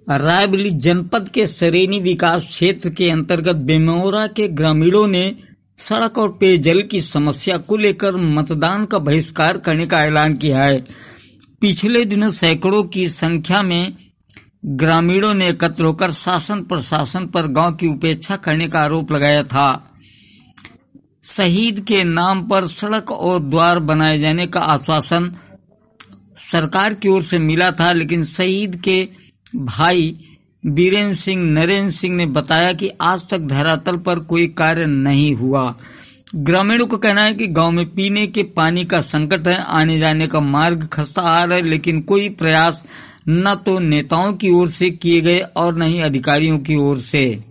रायबरेली जनपद के सरेनी विकास क्षेत्र के अंतर्गत बेमौरा के ग्रामीणों ने सड़क और पेयजल की समस्या को लेकर मतदान का बहिष्कार करने का ऐलान किया है। पिछले दिनों सैकड़ों की संख्या में ग्रामीणों ने एकत्र होकर शासन प्रशासन पर गांव की उपेक्षा करने का आरोप लगाया था। शहीद के नाम पर सड़क और द्वार बनाए जाने का आश्वासन सरकार की ओर से मिला था, लेकिन शहीद के भाई बीरेंद्र सिंह नरेंद्र सिंह ने बताया कि आज तक धरातल पर कोई कार्य नहीं हुआ। ग्रामीणों का कहना है कि गांव में पीने के पानी का संकट है, आने जाने का मार्ग खस्ता हाल है, लेकिन कोई प्रयास न तो नेताओं की ओर से किए गए और न ही अधिकारियों की ओर से।